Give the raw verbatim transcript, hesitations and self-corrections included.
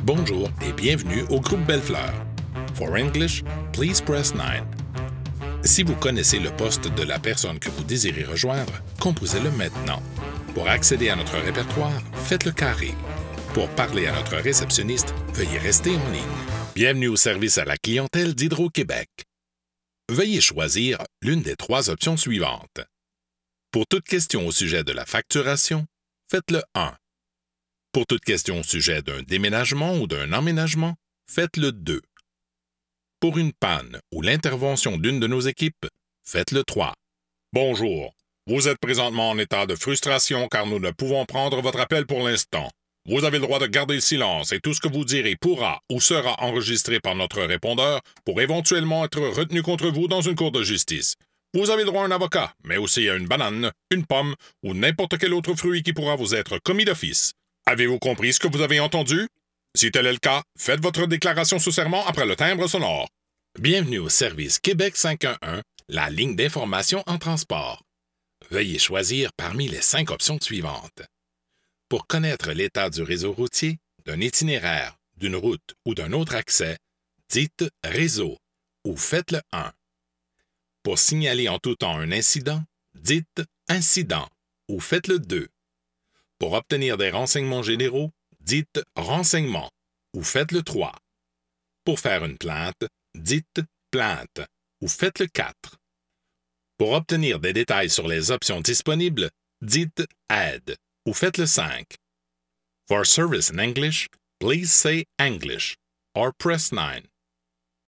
Bonjour et bienvenue au groupe Bellefleur. For English, please press nine. Si vous connaissez le poste de la personne que vous désirez rejoindre, composez-le maintenant. Pour accéder à notre répertoire, faites le carré. Pour parler à notre réceptionniste, veuillez rester en ligne. Bienvenue au service à la clientèle d'Hydro-Québec. Veuillez choisir l'une des trois options suivantes. Pour toute question au sujet de la facturation, faites le un. Pour toute question au sujet d'un déménagement ou d'un emménagement, faites le deux. Pour une panne ou l'intervention d'une de nos équipes, faites le trois. Bonjour. Vous êtes présentement en état de frustration car nous ne pouvons prendre votre appel pour l'instant. Vous avez le droit de garder le silence et tout ce que vous direz pourra ou sera enregistré par notre répondeur pour éventuellement être retenu contre vous dans une cour de justice. Vous avez le droit à un avocat, mais aussi à une banane, une pomme ou n'importe quel autre fruit qui pourra vous être commis d'office. Avez-vous compris ce que vous avez entendu? Si tel est le cas, faites votre déclaration sous serment après le timbre sonore. Bienvenue au service Québec cinq un un, la ligne d'information en transport. Veuillez choisir parmi les cinq options suivantes. Pour connaître l'état du réseau routier, d'un itinéraire, d'une route ou d'un autre accès, dites « Réseau » ou faites le un. Pour signaler en tout temps un incident, dites « Incident » ou faites le deux. Pour obtenir des renseignements généraux, dites « Renseignements » ou faites le trois. Pour faire une plainte, dites « Plainte » ou faites le quatre. Pour obtenir des détails sur les options disponibles, dites « Aide » ou faites le cinq. For service in English, please say English or press nine.